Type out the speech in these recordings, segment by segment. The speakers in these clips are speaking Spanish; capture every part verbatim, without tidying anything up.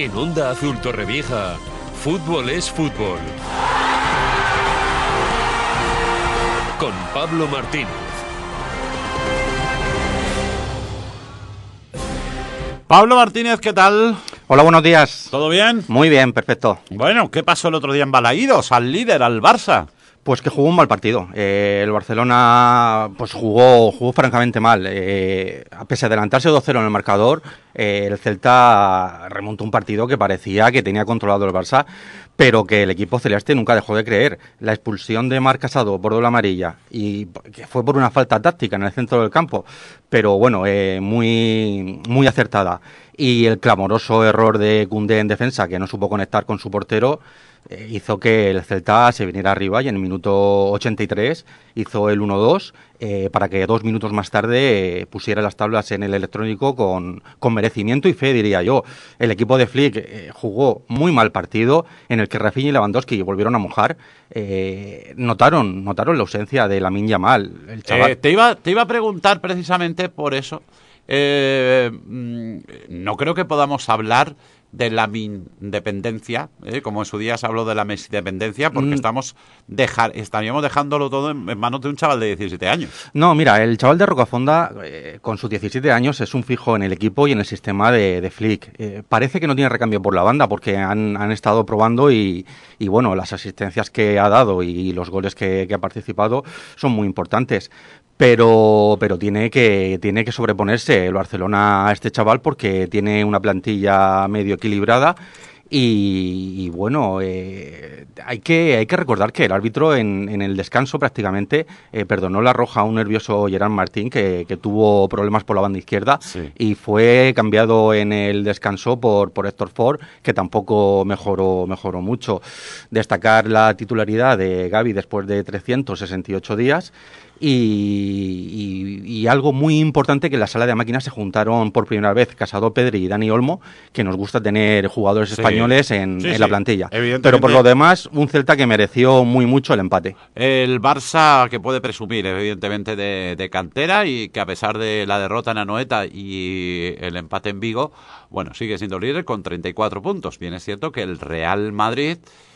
En Onda Azul Torrevieja, fútbol es fútbol. Con Pablo Martínez. Pablo Martínez, ¿qué tal? Hola, buenos días. ¿Todo bien? Muy bien, perfecto. Bueno, ¿qué pasó el otro día en Balaídos? Al líder, al Barça. Pues que jugó un mal partido. Eh, el Barcelona pues jugó jugó francamente mal. Eh, a pesar de adelantarse dos cero en el marcador, eh, el Celta remontó un partido que parecía que tenía controlado el Barça, pero que el equipo celeste nunca dejó de creer. La expulsión de Marc Casado por doble amarilla, y que fue por una falta táctica en el centro del campo, pero bueno, eh, muy, muy acertada. Y el clamoroso error de Koundé en defensa, que no supo conectar con su portero, eh, hizo que el Celta se viniera arriba, y en el minuto ochenta y tres hizo el uno dos, eh, para que dos minutos más tarde eh, pusiera las tablas en el electrónico con, con merecimiento y fe, diría yo. El equipo de Flick eh, jugó muy mal partido, en el que Rafinha y Lewandowski volvieron a mojar. Eh, notaron, notaron la ausencia de Lamine Yamal, el chaval. Eh, te, iba, te iba a preguntar precisamente por eso. Eh, no creo que podamos hablar de la independencia, ¿eh? como en su día se habló de la mesidependencia, porque mm. estamos dejar, estaríamos dejándolo todo en, en manos de un chaval de diecisiete años. No, mira, el chaval de Rocafonda, eh, con sus diecisiete años, es un fijo en el equipo y en el sistema de, de Flick. Eh, parece que no tiene recambio por la banda, porque han, han estado probando y, y, bueno, las asistencias que ha dado y los goles que, que ha participado son muy importantes. Pero, pero tiene que tiene que sobreponerse el Barcelona a este chaval, porque tiene una plantilla medio equilibrada y, y bueno, eh, hay que hay que recordar que el árbitro en, en el descanso prácticamente eh, perdonó la roja a un nervioso Gerard Martín que, que tuvo problemas por la banda izquierda, sí. Y fue cambiado en el descanso por, por Héctor Ford, que tampoco mejoró mejoró mucho. Destacar la titularidad de Gavi después de trescientos sesenta y ocho días. Y, y, y algo muy importante, que en la sala de máquinas se juntaron por primera vez Casado, Pedri y Dani Olmo, que nos gusta tener jugadores sí. españoles en, sí, en sí. la plantilla. Pero por lo demás, un Celta que mereció muy mucho el empate. El Barça, que puede presumir evidentemente de, de cantera, y que a pesar de la derrota en Anoeta y el empate en Vigo, bueno, sigue siendo líder con treinta y cuatro puntos. Bien es cierto que el Real Madrid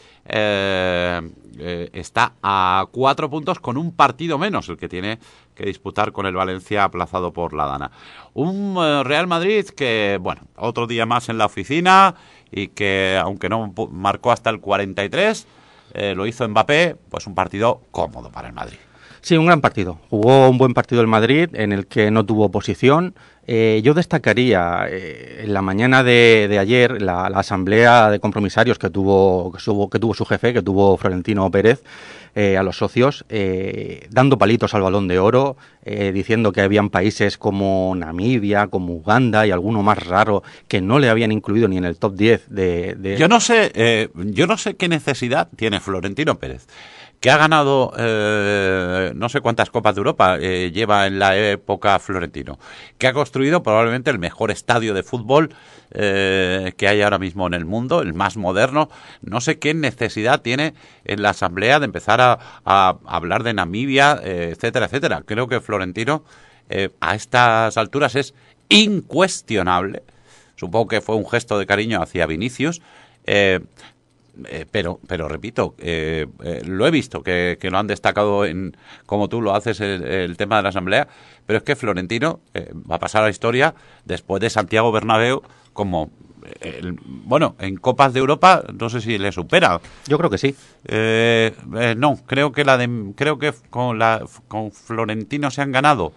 Eh, eh, está a cuatro puntos, con un partido menos el que tiene que disputar con el Valencia, aplazado por la Dana. Un eh, Real Madrid que, bueno, otro día más en la oficina, y que, aunque no marcó hasta el cuarenta y tres, eh, lo hizo Mbappé, pues un partido cómodo para el Madrid. Sí, un gran partido. Jugó un buen partido el Madrid, en el que no tuvo oposición. Eh, yo destacaría eh, en la mañana de, de ayer la, la asamblea de compromisarios que tuvo, que, tuvo, que tuvo su jefe, que tuvo Florentino Pérez, eh, a los socios, eh, dando palitos al Balón de Oro, eh, diciendo que habían países como Namibia, como Uganda y alguno más raro que no le habían incluido ni en el top diez de... de... Yo no sé, eh, yo no sé qué necesidad tiene Florentino Pérez, que ha ganado eh, no sé cuántas Copas de Europa eh, lleva en la época Florentino, que ha construido probablemente el mejor estadio de fútbol eh, que hay ahora mismo en el mundo, el más moderno. No sé qué necesidad tiene en la asamblea de empezar a, a hablar de Namibia, eh, etcétera, etcétera. Creo que Florentino eh, a estas alturas es incuestionable. Supongo que fue un gesto de cariño hacia Vinicius, eh, Eh, pero, pero repito, eh, eh, lo he visto, que, que lo han destacado en, como tú lo haces, el, el tema de la asamblea, pero es que Florentino eh, va a pasar a la historia después de Santiago Bernabéu como, el, bueno, en Copas de Europa no sé si le supera. Yo creo que sí. Eh, eh, no, creo que la de, creo que con la con Florentino se han ganado.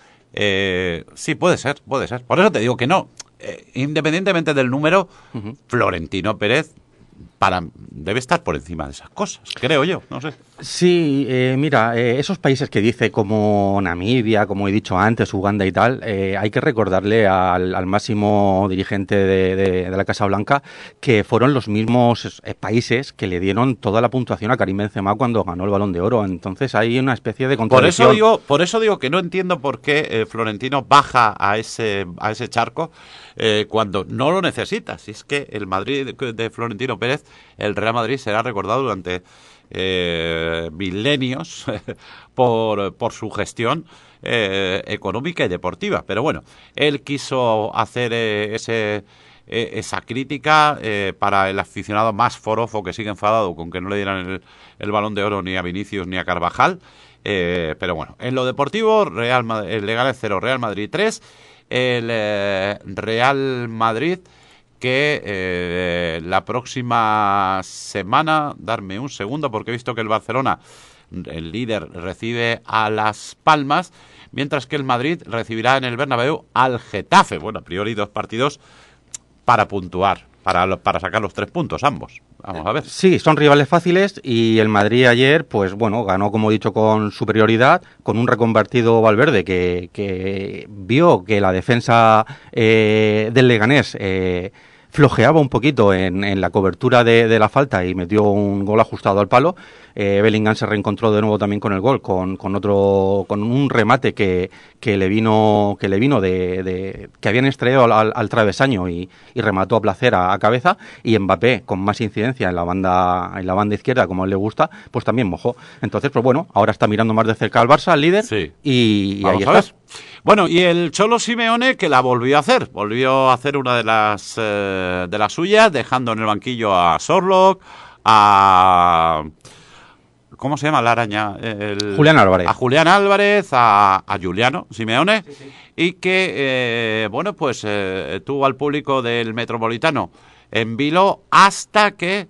Eh, sí, puede ser, puede ser. Por eso te digo que no. Eh, independientemente del número, uh-huh. Florentino Pérez para debe estar por encima de esas cosas, creo yo, no sé. Sí, eh, mira, eh, esos países que dice como Namibia, como he dicho antes, Uganda y tal, eh, hay que recordarle al, al máximo dirigente de, de, de la Casa Blanca que fueron los mismos eh, países que le dieron toda la puntuación a Karim Benzema cuando ganó el Balón de Oro. Entonces hay una especie de contradicción. Por eso digo, por eso digo que no entiendo por qué eh, Florentino baja a ese a ese charco eh, cuando no lo necesita. Si es que el Madrid de, de Florentino Pérez, el Real Madrid será recordado durante eh, milenios por, por su gestión eh, económica y deportiva. Pero bueno, él quiso hacer eh, ese eh, esa crítica eh, para el aficionado más forofo que sigue enfadado con que no le dieran el, el Balón de Oro ni a Vinicius ni a Carvajal. Eh, pero bueno, en lo deportivo, Real Madrid, el Leganés cero, Real Madrid tres, el eh, Real Madrid que eh, la próxima semana, darme un segundo porque he visto que el Barcelona, el líder, recibe a Las Palmas, mientras que el Madrid recibirá en el Bernabéu al Getafe. Bueno, a priori dos partidos para puntuar, para, para sacar los tres puntos ambos. Vamos a ver. Sí, son rivales fáciles y el Madrid ayer, pues bueno, ganó, como he dicho, con superioridad, con un reconvertido Valverde que, que vio que la defensa eh, del Leganés eh, flojeaba un poquito en, en la cobertura de, de la falta y metió un gol ajustado al palo. Eh, Bellingham se reencontró de nuevo también con el gol, con, con otro, con un remate que, que le vino, que le vino de, de que habían extraído al, al, al travesaño y, y remató a placer a, a cabeza. Y Mbappé, con más incidencia en la banda, en la banda izquierda, como a él le gusta, pues también mojó. Entonces, pues bueno, ahora está mirando más de cerca al Barça, al líder, sí. y, y ahí está. estás. Bueno, y el Cholo Simeone, que la volvió a hacer, volvió a hacer una de las eh, de las suyas, dejando en el banquillo a Sorlock, a... ¿Cómo se llama la araña? El, Julián Álvarez. A Julián Álvarez, a, a Giuliano Simeone, sí, sí. Y que, eh, bueno, pues eh, tuvo al público del Metropolitano en vilo hasta que,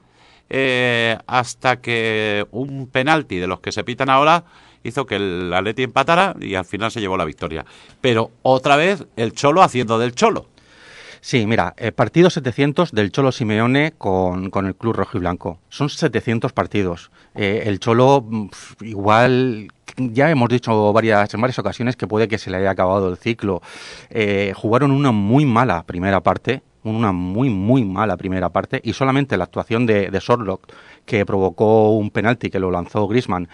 eh, hasta que un penalti de los que se pitan ahora hizo que el Atleti empatara y al final se llevó la victoria. Pero otra vez el Cholo haciendo del Cholo. Sí, mira, eh, partido setecientos del Cholo Simeone con, con el club rojiblanco. Son setecientos partidos. Eh, el Cholo, pf, igual, ya hemos dicho varias, en varias ocasiones que puede que se le haya acabado el ciclo. Eh, jugaron una muy mala primera parte, una muy, muy mala primera parte, y solamente la actuación de, de Sorlock, que provocó un penalti que lo lanzó Griezmann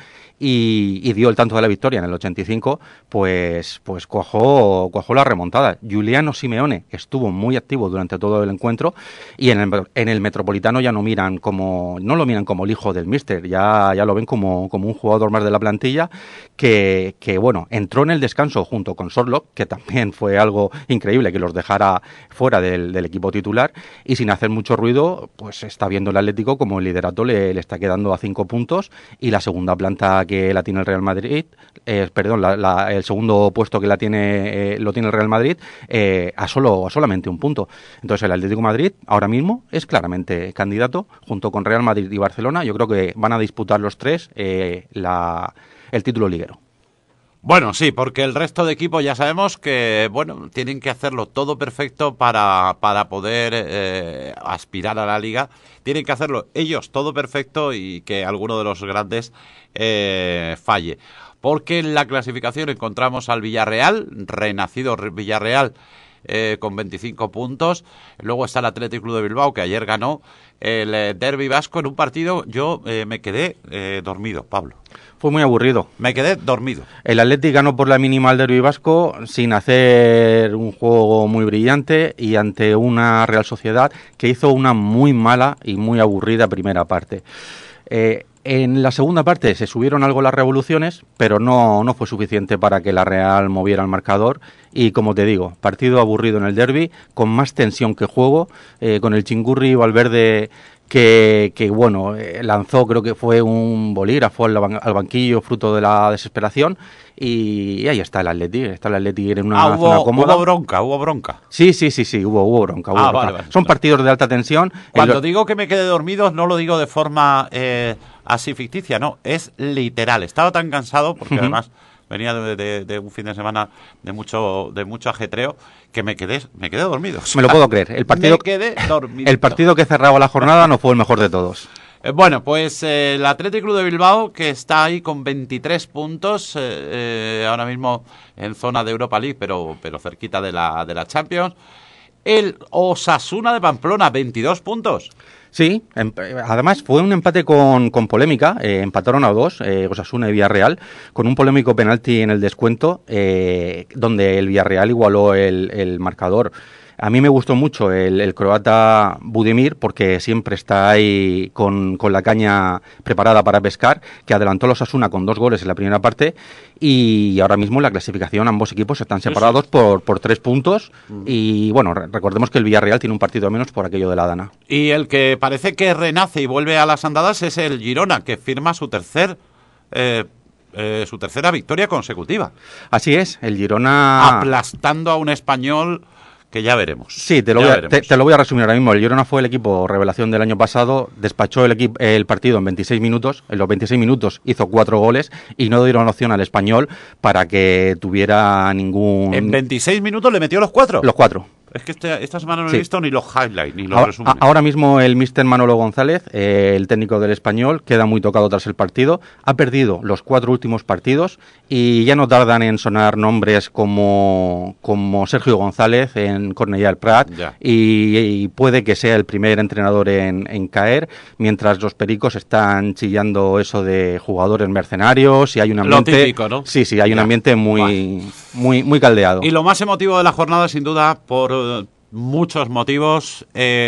y, y dio el tanto de la victoria en el ochenta y cinco, pues, pues cuajó, cuajó la remontada. Giuliano Simeone estuvo muy activo durante todo el encuentro y en el, en el Metropolitano ya no miran como, no lo miran como el hijo del míster, ya, ya lo ven como, como un jugador más de la plantilla que, que, bueno, entró en el descanso junto con Sorlock, que también fue algo increíble que los dejara fuera del, del equipo titular, y sin hacer mucho ruido, pues está viendo el Atlético como el liderato le, le está quedando a cinco puntos y la segunda planta que la tiene el Real Madrid, eh, perdón, la, la, el segundo puesto que la tiene eh, lo tiene el Real Madrid eh, a solo a solamente un punto. Entonces el Atlético de Madrid ahora mismo es claramente candidato junto con Real Madrid y Barcelona. Yo creo que van a disputar los tres eh, la, el título liguero. Bueno, sí, porque el resto de equipos ya sabemos que, bueno, tienen que hacerlo todo perfecto para, para poder eh, aspirar a la Liga. Tienen que hacerlo ellos todo perfecto y que alguno de los grandes eh, falle. Porque en la clasificación encontramos al Villarreal, renacido Villarreal, eh, con veinticinco puntos. Luego está el Athletic Club de Bilbao, que ayer ganó el eh, Derbi vasco en un partido. Yo eh, me quedé eh, dormido, Pablo. Fue muy aburrido. Me quedé dormido. El Athletic ganó por la mínima al Derbi vasco sin hacer un juego muy brillante y ante una Real Sociedad que hizo una muy mala y muy aburrida primera parte. Eh, en la segunda parte se subieron algo las revoluciones, pero no, no fue suficiente para que la Real moviera el marcador. Y como te digo, partido aburrido en el derbi, con más tensión que juego, eh, con el Chingurri Valverde que, que bueno, eh, lanzó, creo que fue un bolígrafo al, ban- al banquillo fruto de la desesperación. Y, y ahí está el Atleti, está el Atleti en una ah, hubo, zona cómoda. Hubo bronca, hubo bronca. Sí, sí, sí, sí, hubo, hubo bronca. Hubo Ah, bronca. vale, vale. Son partidos de alta tensión. Cuando El... digo que me quedé dormido, no lo digo de forma eh, así ficticia, no, es literal. Estaba tan cansado, porque uh-huh. además venía de, de, de un fin de semana de mucho de mucho ajetreo, que me quedé me quedé dormido. O sea, me lo puedo creer. El partido, me quedé dormido. El partido que cerraba la jornada no fue el mejor de todos. Eh, bueno, pues eh, el Athletic Club de Bilbao, que está ahí con veintitrés puntos, eh, eh, ahora mismo en zona de Europa League, pero, pero cerquita de la, de la Champions. El Osasuna de Pamplona, veintidós puntos. Sí, em, además fue un empate con, con polémica, eh, empataron a dos, eh, Osasuna y Villarreal, con un polémico penalti en el descuento, eh, donde el Villarreal igualó el, el marcador. A mí me gustó mucho el, el croata Budimir porque siempre está ahí con, con la caña preparada para pescar, que adelantó a los Osasuna con dos goles en la primera parte y ahora mismo en la clasificación ambos equipos están separados sí, sí. Por, por tres puntos mm. y bueno, re- recordemos que el Villarreal tiene un partido menos por aquello de la Dana. Y el que parece que renace y vuelve a las andadas es el Girona, que firma su tercer... Eh, Eh, su tercera victoria consecutiva. Así es, el Girona... Aplastando a un Español que ya veremos. Sí, te lo, voy a, te, te lo voy a resumir ahora mismo. El Girona fue el equipo revelación del año pasado, despachó el, equipo, el partido en veintiséis minutos, en los veintiséis minutos hizo cuatro goles y no dieron opción al Español para que tuviera ningún... ¿En veintiséis minutos le metió los cuatro? Los cuatro. Es que este, esta semana no sí. he visto ni los highlights, ni los ahora, resúmenes. Ahora mismo el míster Manolo González, eh, el técnico del Español, queda muy tocado tras el partido. Ha perdido los cuatro últimos partidos y ya no tardan en sonar nombres como, como Sergio González en Cornellà del Prat y, y puede que sea el primer entrenador en, en caer, mientras los pericos están chillando eso de jugadores mercenarios y hay un ambiente... Lo típico, ¿no? Sí, sí, hay ya. un ambiente muy, vale. muy, muy caldeado. Y lo más emotivo de la jornada, sin duda, por muchos motivos,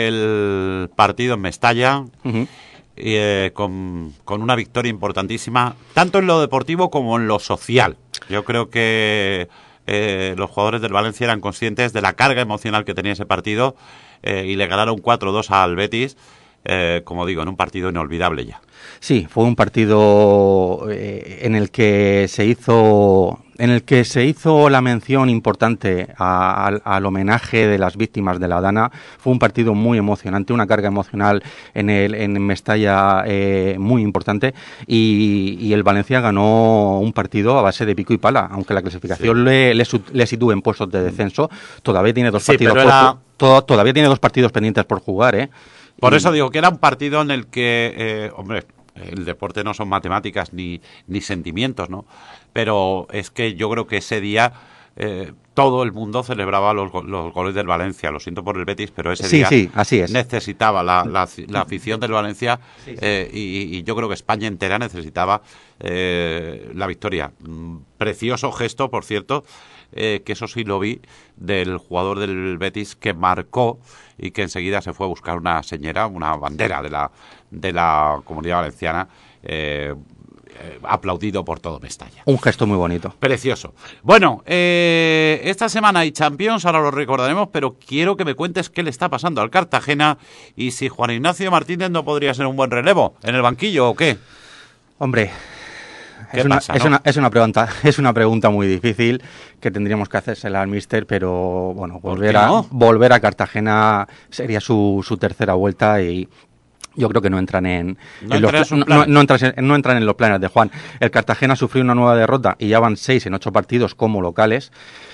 el partido en Mestalla, uh-huh. y, eh, con, con una victoria importantísima, tanto en lo deportivo como en lo social. Yo creo que eh, los jugadores del Valencia eran conscientes de la carga emocional que tenía ese partido eh, y le ganaron cuatro dos al Betis, eh, como digo, en un partido inolvidable ya. Sí, fue un partido eh, en el que se hizo... en el que se hizo la mención importante a, a, al homenaje de las víctimas de la Dana. Fue un partido muy emocionante, una carga emocional en el en Mestalla eh, muy importante y, y el Valencia ganó un partido a base de pico y pala, aunque la clasificación sí. le, le, le sitúe en puestos de descenso, todavía tiene dos sí, partidos por, era... to, todavía tiene dos partidos pendientes por jugar, ¿eh? Por y... eso digo que era un partido en el que, eh, hombre, el deporte no son matemáticas ni, ni sentimientos, ¿no? Pero es que yo creo que ese día eh, todo el mundo celebraba los, los goles del Valencia. Lo siento por el Betis, pero ese sí, día sí, así es. necesitaba la, la, la afición del Valencia sí, sí. Eh, y, y yo creo que España entera necesitaba eh, la victoria. Precioso gesto, por cierto, eh, que eso sí lo vi, del jugador del Betis que marcó y que enseguida se fue a buscar una señera, una bandera de la, de la Comunidad Valenciana, eh, eh, aplaudido por todo Mestalla. Un gesto muy bonito. Precioso. Bueno, eh, esta semana hay Champions, ahora lo recordaremos, pero quiero que me cuentes qué le está pasando al Cartagena y si Juan Ignacio Martínez no podría ser un buen relevo en el banquillo o qué. Hombre... Es, pasa, una, ¿no? es, una, es, una pregunta, es una pregunta muy difícil que tendríamos que hacérsela al míster, pero bueno, volver a, no? volver a Cartagena sería su, su tercera vuelta y yo creo que no entran en, no, en los, no, no, no, entran, no entran en los planes de Juan. El Cartagena sufrió una nueva derrota y ya van seis en ocho partidos como locales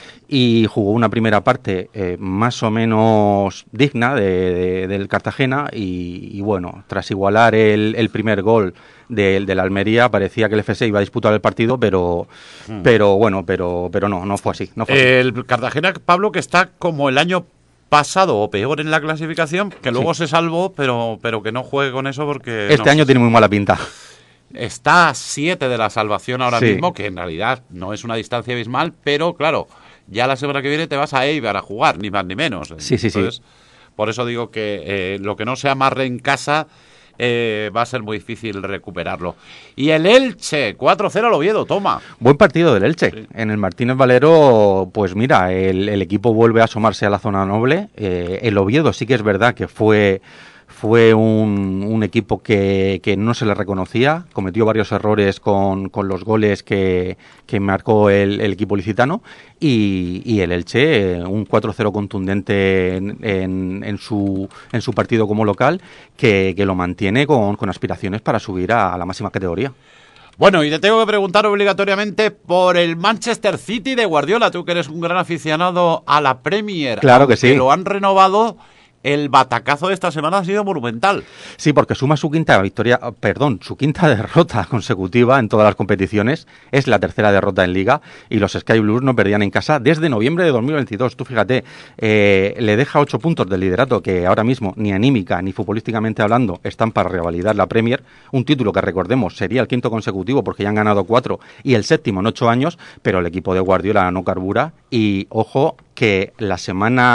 y jugó una primera parte eh, más o menos digna de, de, del Cartagena y, y bueno, tras igualar el, el primer gol del de la Almería parecía que el F C iba a disputar el partido, pero hmm. pero bueno, pero pero no, no fue así. No fue así. El Cartagena, Pablo, que está como el año pasado o peor en la clasificación, que luego sí. se salvó, pero pero que no juegue con eso porque... Este no, año tiene muy mala pinta. Está a siete de la salvación ahora sí. mismo, que en realidad no es una distancia abismal, pero claro, ya la semana que viene te vas a Eibar a jugar, ni más ni menos. Sí, sí, Entonces, sí. Por eso digo que eh, lo que no se amarre en casa eh, va a ser muy difícil recuperarlo. Y el Elche, cuatro cero al Oviedo, toma. Buen partido del Elche. Sí. En el Martínez Valero, pues mira, el, el equipo vuelve a asomarse a la zona noble. Eh, el Oviedo sí que es verdad que fue... Fue un, un equipo que, que no se le reconocía, cometió varios errores con, con los goles que, que marcó el, el equipo licitano y, y el Elche, un cuatro cero contundente en, en, en, su, en su partido como local, que, que lo mantiene con, con aspiraciones para subir a, a la máxima categoría. Bueno, y te tengo que preguntar obligatoriamente por el Manchester City de Guardiola, tú que eres un gran aficionado a la Premier. Claro que sí. Que lo han renovado. El batacazo de esta semana ha sido monumental. Sí, porque suma su quinta victoria, perdón, su quinta derrota consecutiva en todas las competiciones. Es la tercera derrota en Liga y los Sky Blues no perdían en casa desde noviembre de dos mil veintidós. Tú fíjate, eh, le deja ocho puntos del liderato que ahora mismo ni anímica ni futbolísticamente hablando están para revalidar la Premier. Un título que recordemos sería el quinto consecutivo porque ya han ganado cuatro y el séptimo en ocho años, pero el equipo de Guardiola no carbura y ojo que la semana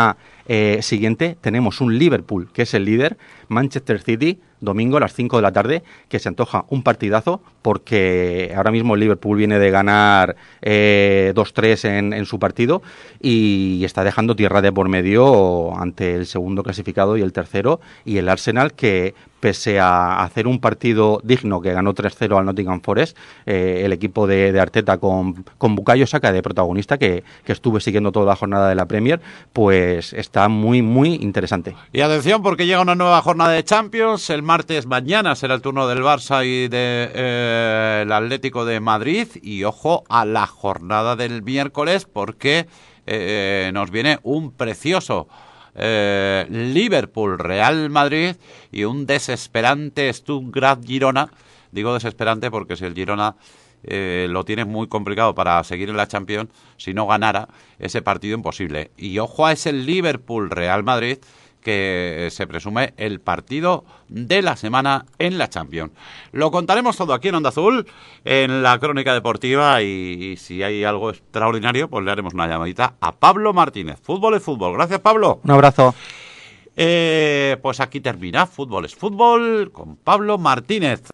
eh, siguiente tenemos un Liverpool, que es el líder, Manchester City, domingo a las cinco de la tarde, que se antoja un partidazo porque ahora mismo el Liverpool viene de ganar eh, dos tres en, en su partido y está dejando tierra de por medio ante el segundo clasificado y el tercero, y el Arsenal, que pese a hacer un partido digno, que ganó tres cero al Nottingham Forest, eh, el equipo de, de Arteta con, con Bukayo Saka de protagonista, que, que estuve siguiendo toda la jornada de la Premier, pues está muy, muy interesante. Y atención, porque llega una nueva jornada de Champions. El martes mañana será el turno del Barça y del de, eh, Atlético de Madrid. Y ojo a la jornada del miércoles, porque eh, nos viene un precioso Eh, Liverpool Real Madrid y un desesperante Stuttgart Girona. Digo desesperante porque si el Girona eh, lo tiene muy complicado para seguir en la Champions, si no ganara ese partido, imposible. Y ojo a ese Liverpool Real Madrid, que se presume el partido de la semana en la Champions. Lo contaremos todo aquí en Onda Azul, en la Crónica Deportiva, y, y si hay algo extraordinario, pues le haremos una llamadita a Pablo Martínez. Fútbol es fútbol. Gracias, Pablo. Un abrazo. Eh, pues aquí termina Fútbol es fútbol con Pablo Martínez.